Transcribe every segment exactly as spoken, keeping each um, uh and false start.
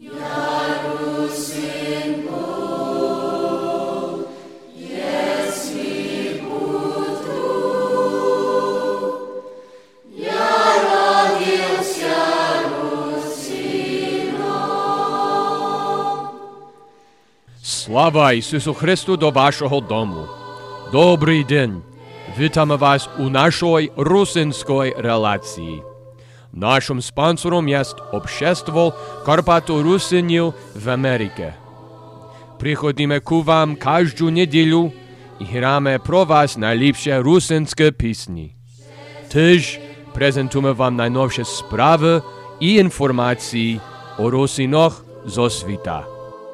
Слава Ісусу Христу до вашого дому. Добрий день. Вітаємо вас у нашій русинській релації. Нашим спонсором є Общество Карпато-Русинів в Америці. Приходимо к вам кожну неділю і граємо про вас найліпші русинські пісні. Теж презентуємо вам найновші справи і інформації о русинах зо світа.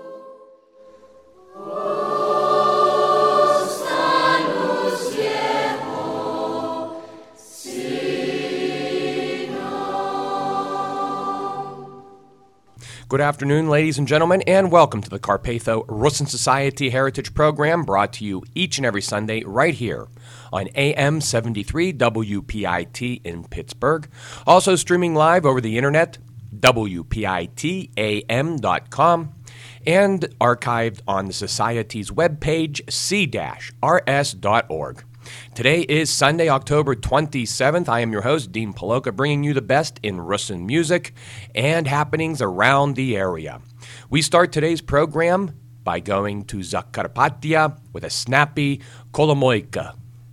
Good afternoon, ladies and gentlemen, and welcome to the Carpatho Rusin Society Heritage Program, brought to you each and every Sunday right here on A M seventy-three W P I T in Pittsburgh. Also streaming live over the internet, W P I T A M dot com, and archived on the Society's webpage, c r s dot org. Today is Sunday, October twenty-seventh. I am your host, Dean Paloka, bringing you the best in Rusin music and happenings around the area. We start today's program by going to Zakarpattia with a snappy Kolomoika.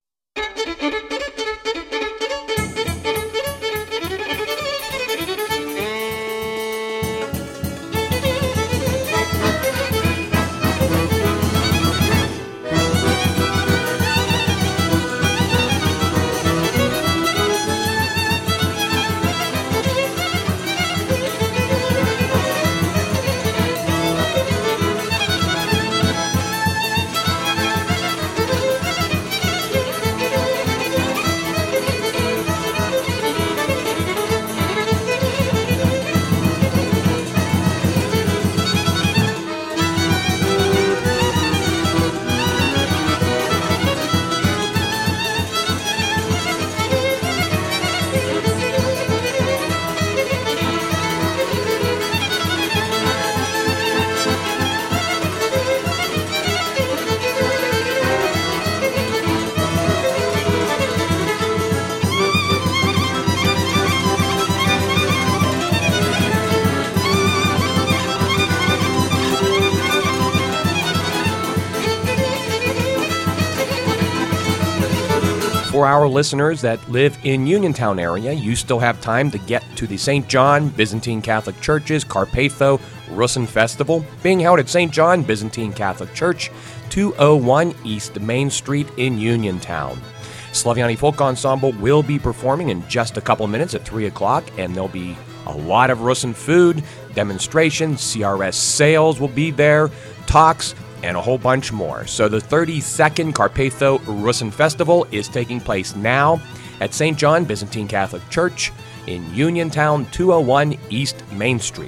For our listeners that live in Uniontown area, you still have time to get to the Saint John Byzantine Catholic Church's Carpatho Rusin Festival, being held at Saint John Byzantine Catholic Church, two oh one East Main Street in Uniontown. Slaviani Folk Ensemble will be performing in just a couple minutes at three o'clock, and there'll be a lot of Rusin food, demonstrations, C R S sales will be there, talks, and a whole bunch more. So the thirty-second Carpatho Rusin Festival is taking place now at Saint John Byzantine Catholic Church in Uniontown, two oh one East Main Street.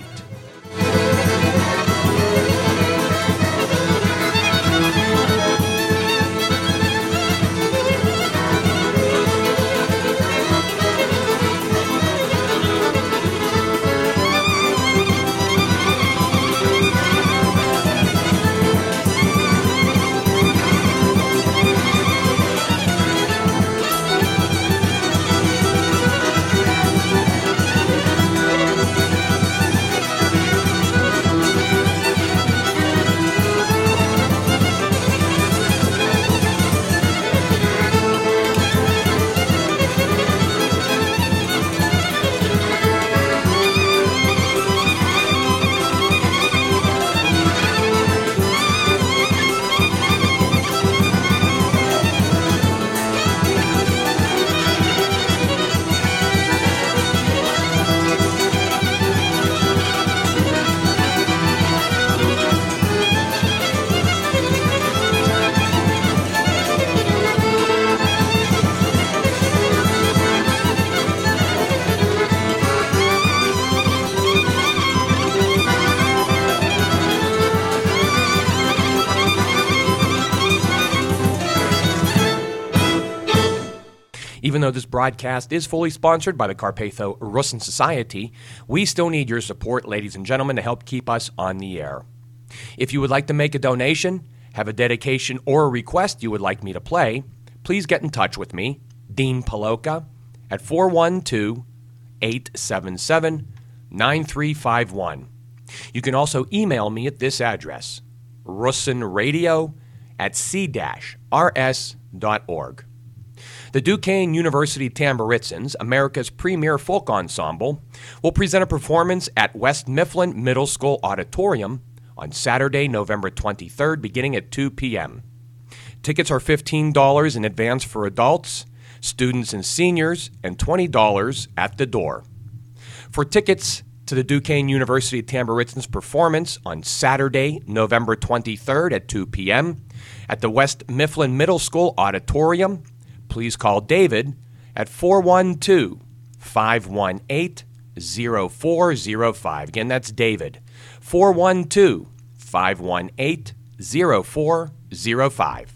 Even though this broadcast is fully sponsored by the Carpatho Russin Society, we still need your support, ladies and gentlemen, to help keep us on the air. If you would like to make a donation, have a dedication, or a request you would like me to play, please get in touch with me, Dean Paloka, at four one two, eight seven seven, nine three five one. You can also email me at this address, russinradio at c dash r s dot org. The Duquesne University Tamburitzans, America's premier folk ensemble, will present a performance at West Mifflin Middle School Auditorium on Saturday, November twenty-third, beginning at two p.m. Tickets are fifteen dollars in advance for adults, students and seniors, and twenty dollars at the door. For tickets to the Duquesne University Tamburitzans performance on Saturday, November twenty-third at two p.m. at the West Mifflin Middle School Auditorium, please call David at four one two, five one eight, zero four zero five. Again, that's David, four one two, five one eight, zero four zero five.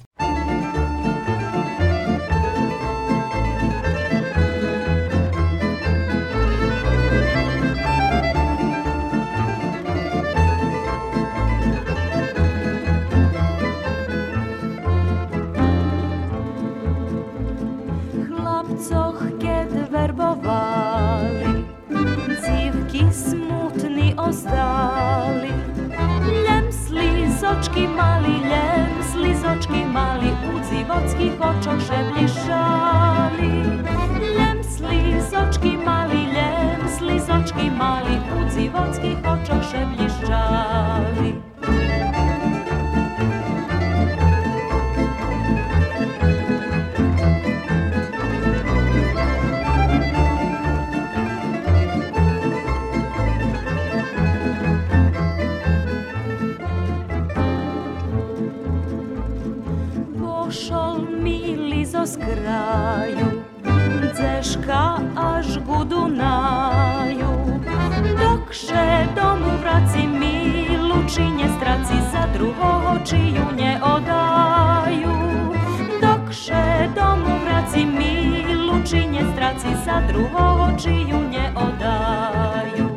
Ozdali. Ljem slizočki mali, ljem slizočki mali, u dziwockich oczach żebliszali. Ljem slizočki mali, ljem slizočki mali, u dziwockich oczach żebliszali. Z kraju, Dzeszka aż ku Dunaju. Dokże domu wraci milu, czy nie straci za druhoho, czyju nie odaju. Dokże domu wraci milu, czy nie straci za druhoho, czyju nie odaju.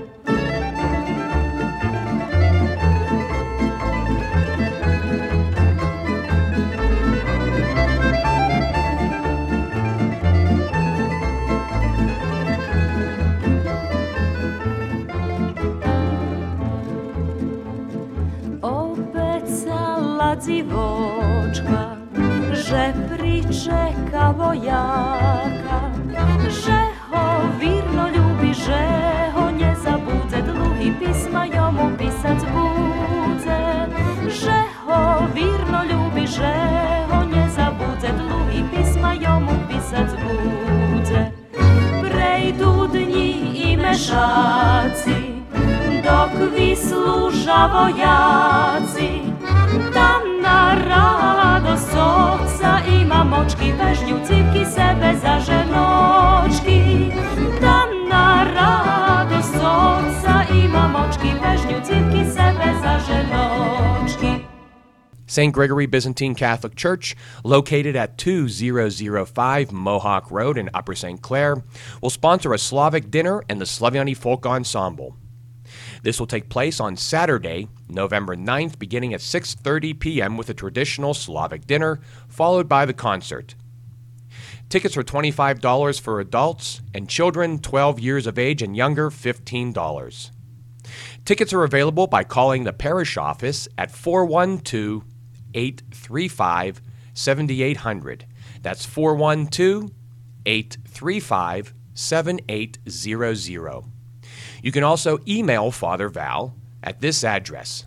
Dziwoczka, że pričeka wojaka, że ho wirno ljubi, że ho nie zabudze, długi pisma jomu pisac budze. Że ho wirno ljubi, że ho nie zabudze, długi pisma jomu pisac budze. Prejdu dni i meszaci, dok vi služa vojaci. Tam na radost oca ima močki, vežnju cipki sebe za ženočki. Tam na radost oca ima močki, vežnju cipki sebe za ženočki. Saint Gregory Byzantine Catholic Church, located at two thousand five Mohawk Road in Upper Saint Clair, will sponsor a Slavic dinner and the Slaviani Folk Ensemble. This will take place on Saturday, November ninth, beginning at six thirty p.m. with a traditional Slavic dinner, followed by the concert. Tickets are twenty-five dollars for adults, and children twelve years of age and younger fifteen dollars. Tickets are available by calling the parish office at four one two, eight three five, seven eight zero zero. That's four one two, eight three five, seven eight zero zero. You can also email Father Val at this address,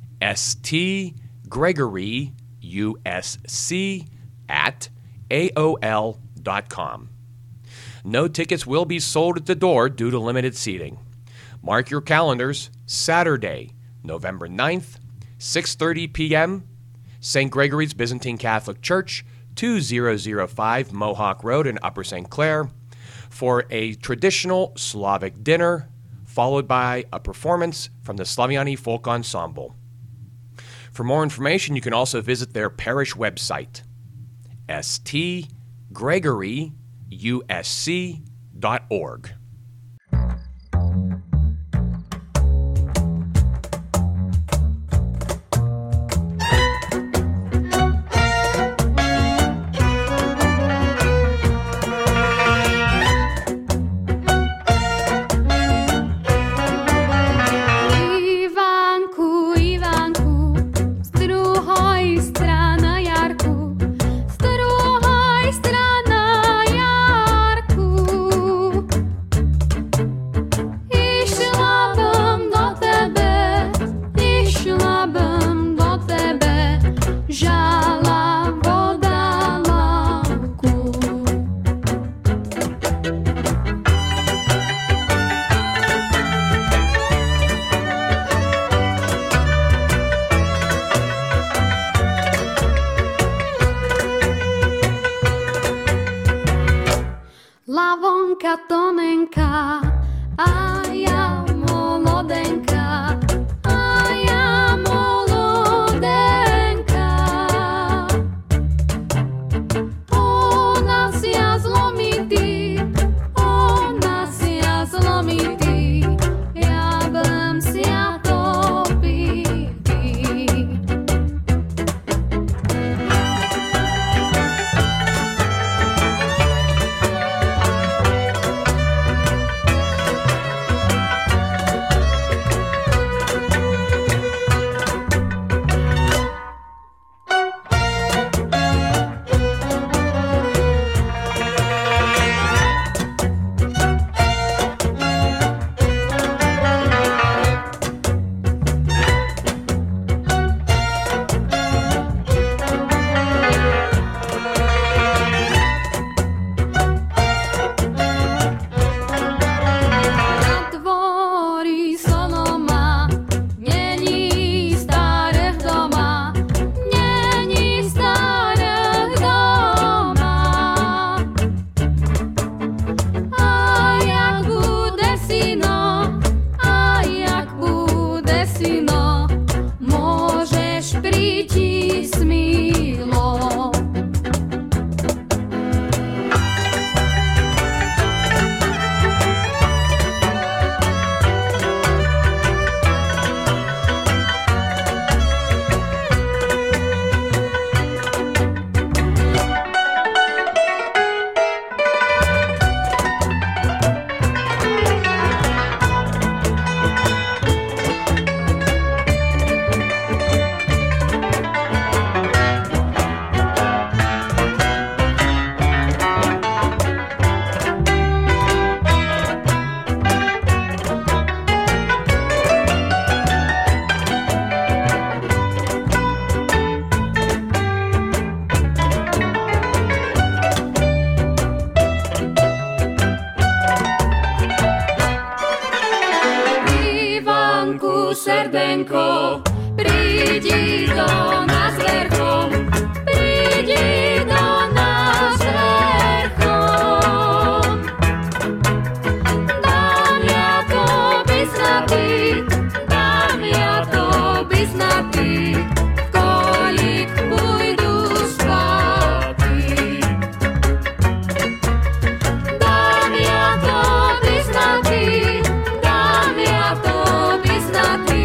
stgregoryusc at A O L dot com. No tickets will be sold at the door due to limited seating. Mark your calendars, Saturday, November ninth, six thirty p.m., Saint Gregory's Byzantine Catholic Church, two thousand five Mohawk Road in Upper Saint Clair, for a traditional Slavic dinner, followed by a performance from the Slaviani Folk Ensemble. For more information, you can also visit their parish website, s t gregory u s c dot org. Serdenko, prídi do nás verchom, prídi do nás verchom. Dám ja to vyznatý, dám ja to vyznatý, kolik pôjdu spátky. Dám ja to vyznatý, dám ja to vyznatý,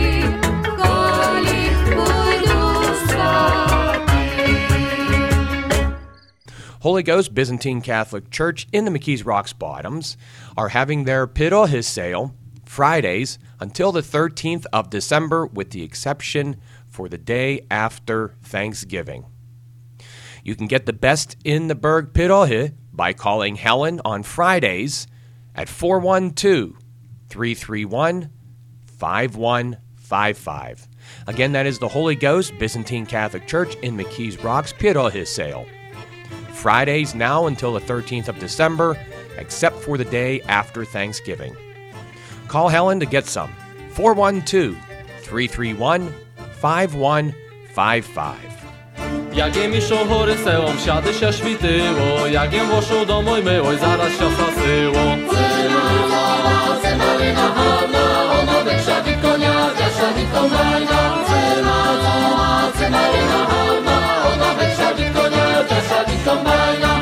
Holy Ghost Byzantine Catholic Church in the McKees Rocks Bottoms are having their Pirohis sale Fridays until the thirteenth of December, with the exception for the day after Thanksgiving. You can get the best in the Berg Pirohi by calling Helen on Fridays at four one two, three three one, five one five five. Again, that is the Holy Ghost Byzantine Catholic Church in McKees Rocks Pirohis sale. Fridays now until the thirteenth of December, except for the day after Thanksgiving. Call Helen to get some. four one two, three three one, five one five five. Jagiem išol hore selom, všade sa švitilo, jagiem vošol do moj mevoj, zaraz sa zasyło. Cena mala, cena lina hana, ono väčšia vykonia, ťažšia vykonajna. Cena mala, cena lina hana, ono väčšia vykonia, ťažšia vykonajna. Ja mi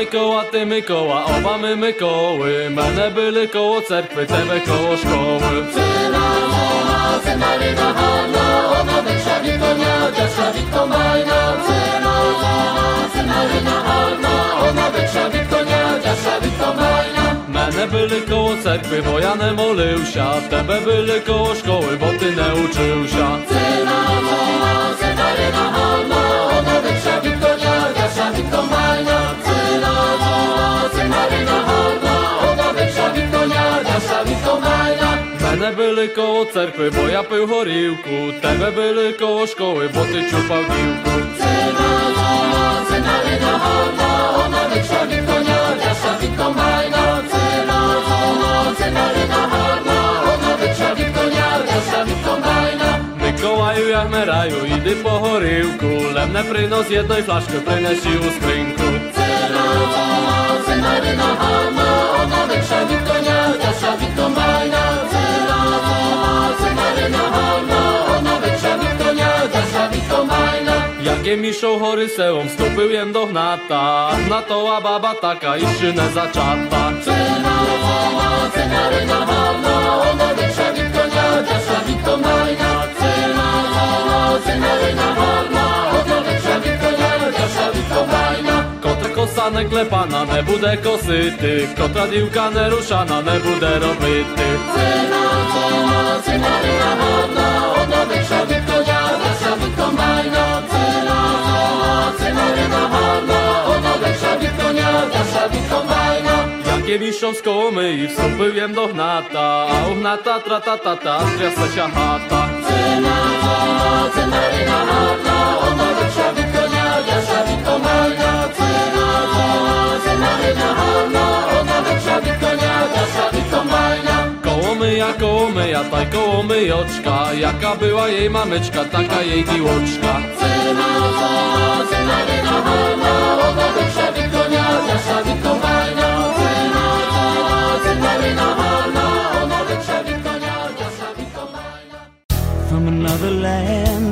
Mikoła, ty Mikoła, oba my Mikoły. Мене byli koło cerkwy, tebe koło szkoły. Cyna, zona, cymarina, harna, ona wyksza wikonia, dziasza witko majna. Cyna, zona, cymarina, harna, ona wyksza wikonia, dziasza witko majna. Мене byli koło cerkwy, bo ja nie molyłся. Tebe byli koło szkoły, bo ty nie uczyłся. Cyna, zona, cymarina, harna, ona wyksza wikonia, dziasza witko majna. Cyna, zona, cymarina, harna, ona wyksza wikonia, dziasza witko majna. Мене byli koło cerkwy, bo ja pył choriłku. Tebe byli koło szkoły, bo ty ciupał piłku. Cyna, zona, cymarina, harna, ona wyksza wikonia, dziasza witko majna. Cyna, zona, cymarina, harna, ona wyksza wikonia, dziasza witko majna. Mikołaju, jak meraju, idy po choriłku. Lemne pryno z jednej flaszki, pryneś i u skrynku. Cyna, zona, cymarina, harna, ona wyksza wikonia, dziasza witko majna. Cyna, zona, cymarina, harna, ona wyksza wikonia, dziasza witko majna. Jakie miszą chory sełom, stopył jem do hnata. Na toła baba taka, iż nie zaczata. Cyna, zona, cymarina, harna, ona wyksza wikonia, dziasza witko majna. Cyna, zona, cymarina, harna, ona wyksza wikonia, dziasza witko majna. Kotra kosa nie klepana, nie bude kosyty. Kotra diłka nie ruszana, nie bude robyty. Cyna, zona, cymarina, harna, ona wyksza wikonia, dziasza witko majna. Cyna, zona, cymarina, harna, ona wyksza wikonia, dziasza witko majna. Jakie miszą z koły i wstąpił jem do hnata. A u hnata tratatata, ztriasa się chata. Cyna, zona, cymarina, harna, ona wyksza wikonia, dziasza witko majna. Cyna, zona, cymarina, harna, ona wyksza wikonia, dziasza witko majna. Koło myja, koło myja, taj koło myjoczka. Jaka była jej mameczka, taka jej diłoczka. Cyna, zona, cymarina, harna, ona wyksza wikonia, dziasza witko majna. Cyna, zona, cymarina, harna, ona wyksza wikonia, dziasza witko majna. From another land,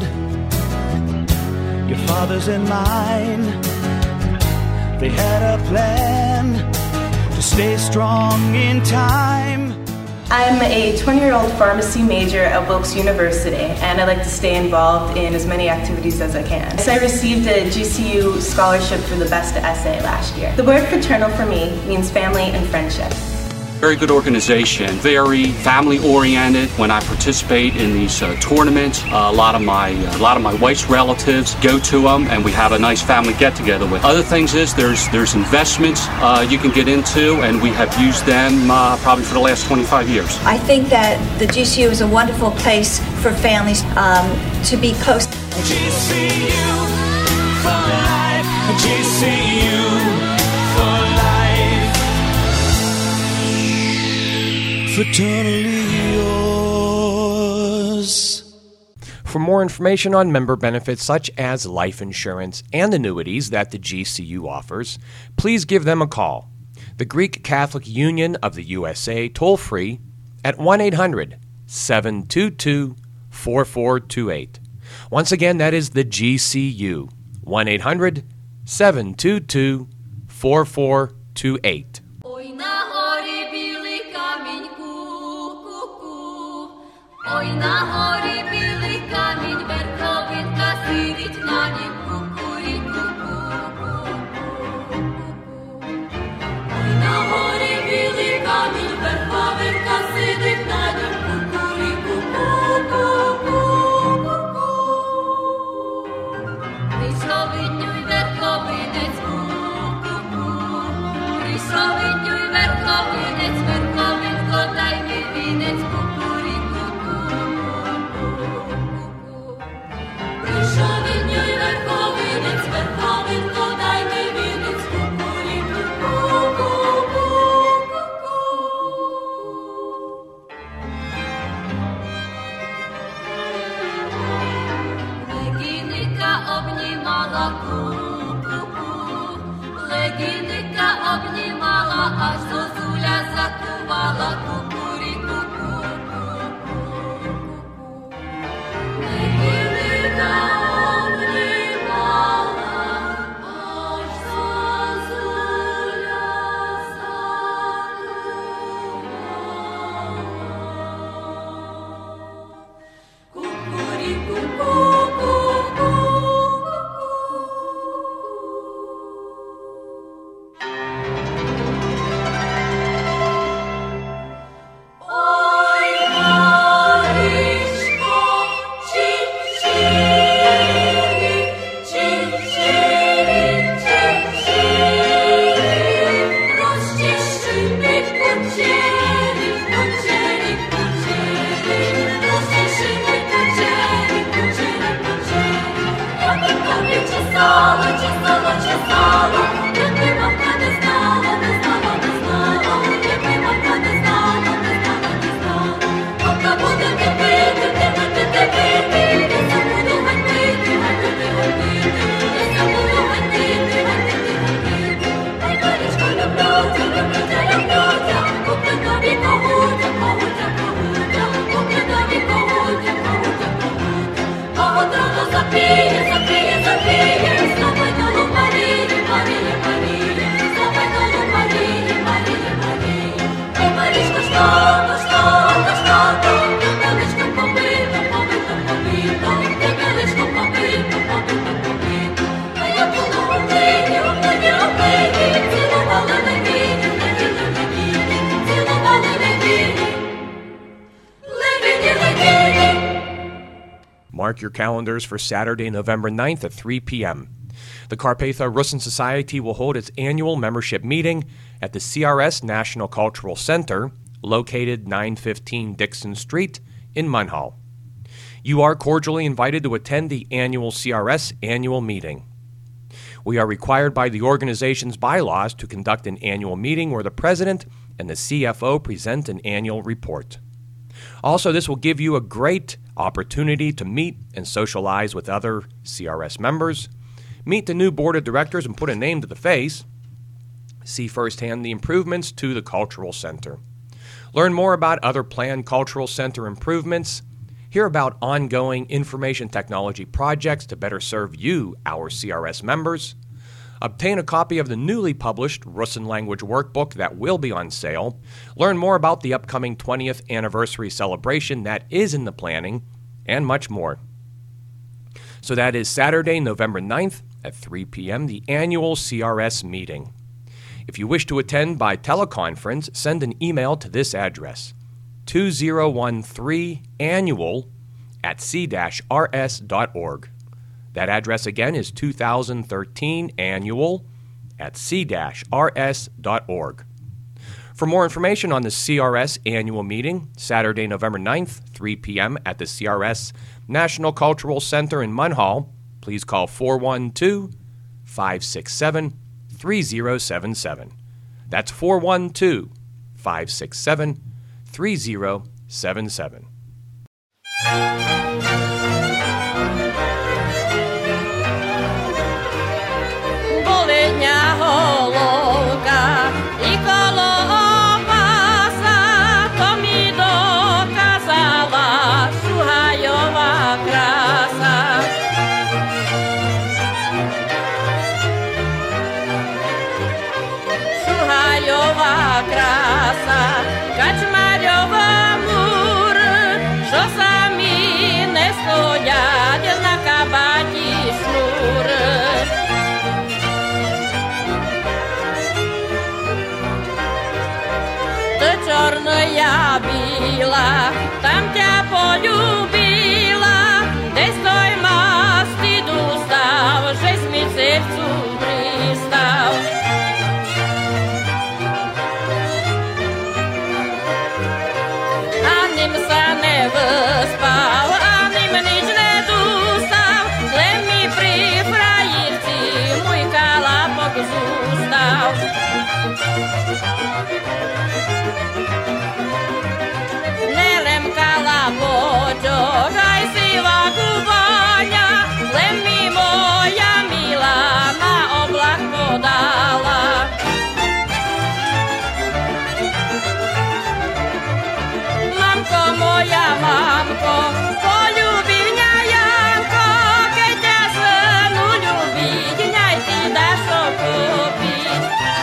your father's and mine, they had a plan to stay strong in time. I'm a twenty-year-old pharmacy major at Wilkes University, and I like to stay involved in as many activities as I can. So I received a G C U scholarship for the best essay last year. The word fraternal for me means family and friendship. Very good organization, very family-oriented. When I participate in these uh, tournaments, uh, a lot of my uh, a lot of my wife's relatives go to them, and we have a nice family get-together with. Other things is there's there's investments uh, you can get into, and we have used them uh, probably for the last twenty-five years. I think that the G C U is a wonderful place for families um, to be close. G C U for life, G C U for life. Fraternally yours. For more information on member benefits such as life insurance and annuities that the G C U offers, please give them a call. The Greek Catholic Union of the U S A toll-free at one eight hundred, seven two two, four four two eight. Once again, that is the G C U, one eight hundred, seven two two, four four two eight. Ой, на горі білий камінь, ку-ку-ку. Ой, на горі білий камінь, верховинка сидить на нім, ку-ку-ку-ку-ку-ку. Ой, на горі білий камінь, верховинка сидить на нім, ку-ку-ку-ку-ку-ку. Прийшовинюй верховинець, ку-ку-ку. Прийшовинюй верховинець, верховинко, дай ми вінець, ку-ку-ку-ку-ку-ку. Прийшовинюй верховинець, верховинко, дай ми вінець, ку-ку-ку-ку-ку-ку. Легіника обнімала, ку-ку-ку. Легіника обнімала, аж зозуля закувала, ку-ку-рі-ку-ку-ку-ку-ку. Легіника обнімала, аж зозуля Mark your calendars for Saturday, November ninth at three p.m. The Carpatho Russin Society will hold its annual membership meeting at the C R S National Cultural Center, located nine fifteen Dixon Street in Munhall. You are cordially invited to attend the annual C R S annual meeting. We are required by the organization's bylaws to conduct an annual meeting where the president and the C F O present an annual report. Also, this will give you a great opportunity to meet and socialize with other C R S members, meet the new board of directors and put a name to the face, see firsthand the improvements to the cultural center, learn more about other planned cultural center improvements, hear about ongoing information technology projects to better serve you, our C R S members, obtain a copy of the newly published Russin language workbook that will be on sale, learn more about the upcoming twentieth anniversary celebration that is in the planning, and much more. So that is Saturday, November ninth at three p.m., the annual C R S meeting. If you wish to attend by teleconference, send an email to this address, two zero one three annual at c dash r s dot org. That address again is two thousand thirteen annual at c dash r s dot org. For more information on the C R S annual meeting, Saturday, November ninth, three p.m. at the C R S National Cultural Center in Munhall, please call four one two, five six seven, three zero seven seven. That's four one two, five six seven, three zero seven seven. Bolidňa holovka i kolo opasa, to mi dokázala Šuhajová krása. Šuhajová krása, Kačmarjova múr, čo sa mi neschodať na kabati šnúr. Čorная bila, tam ťa poľúbila, dej stoj masti dústav, že mi srdcu pristal. Anim sa nevyspal, anim nič nedústav, len mi pri frajírci môj kalapok zústav. Kalapочок, aj sila gubania, len mi moja milá na oblak podala. Mamko moja, mamko, poľubi mňa Janko, keď ťa ženu ľúbiť, ňaj ty dáš to kúpiť.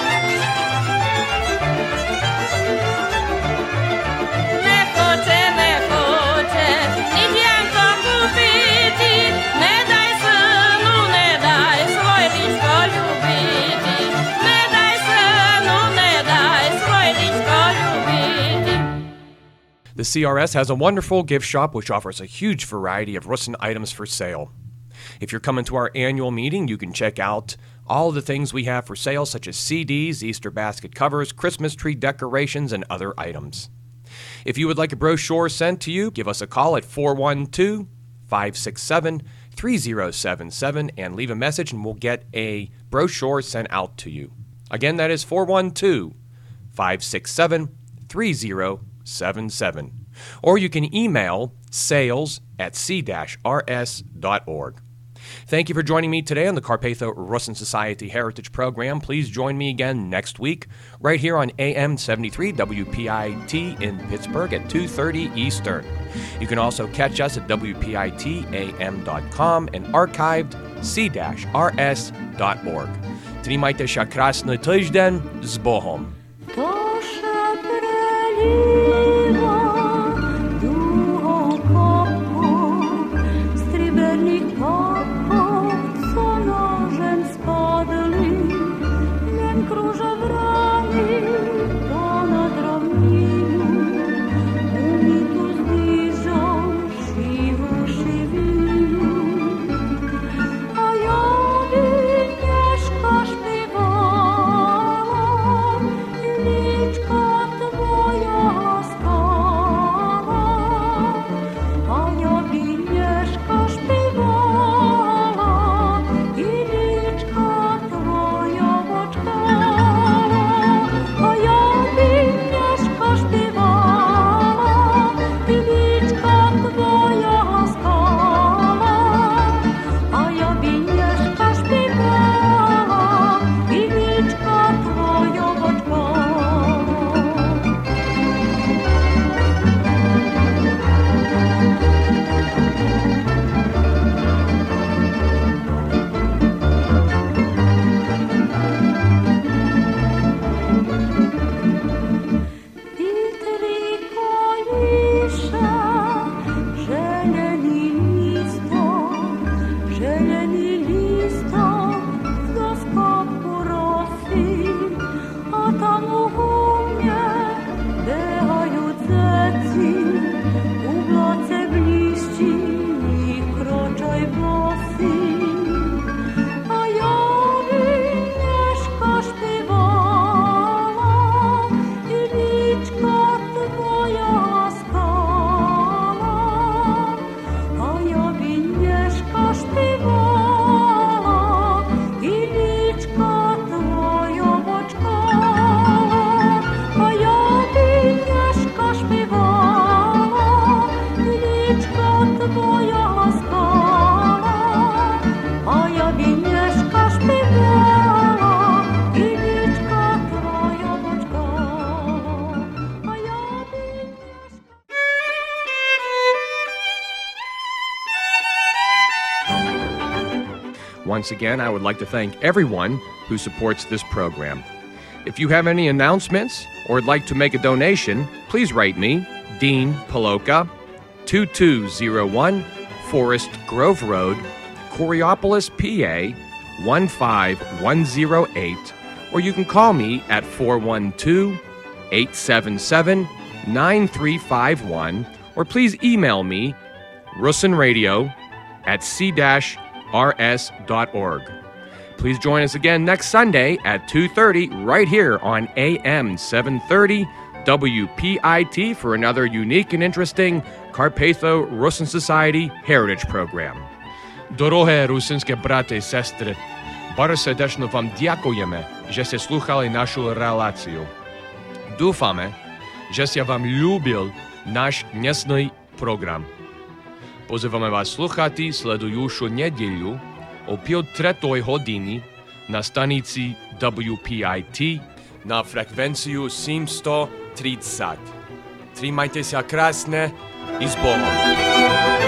Nechoče, nechoče, nič Janko kúpiť, nedaj synu, nedaj svoj ličko ľúbiť. Nedaj synu, nedaj svoj ličko ľúbiť. The C R S has a wonderful gift shop which offers a huge variety of Russin items for sale. If you're coming to our annual meeting, you can check out all the things we have for sale, such as C Ds, Easter basket covers, Christmas tree decorations, and other items. If you would like a brochure sent to you, give us a call at four one two, five six seven, three zero seven seven and leave a message and we'll get a brochure sent out to you. Again, that is four one two, five six seven, three zero seven seven. Or you can email sales at c dash r s dot org. Thank you for joining me today on the Carpatho Russin Society Heritage Program. Please join me again next week right here on A M seventy-three W P I T in Pittsburgh at two thirty Eastern. You can also catch us at w p i t a m dot com and archived c dash r s dot org. Trimajte sa krásny týždeň s Bohom. Siwy Once again, I would like to thank everyone who supports this program. If you have any announcements or would like to make a donation, please write me, Dean Paloka, two two zero one Forest Grove Road, Coriopolis, P A, one five one zero eight, or you can call me at four one two, eight seven seven, nine three five one, or please email me, russinradio at c dash r s dot org. Please join us again next Sunday at two thirty right here on A M seven thirty W P I T for another unique and interesting Carpatho Rusyn Society Heritage Program. Дороге русинське брати і сестри, bardzo serdecznie wam dziękujemy, że słuchali naszą relację. Dúfame, že sa vám ľúbil náš dnesný program. Pozývame vás sluchať sledujúcu nedeľu o pol tretej hodiny na stanici W P I T na frekvenciu sedemsto tridsať. Trímajte sa krásne i s Bohom.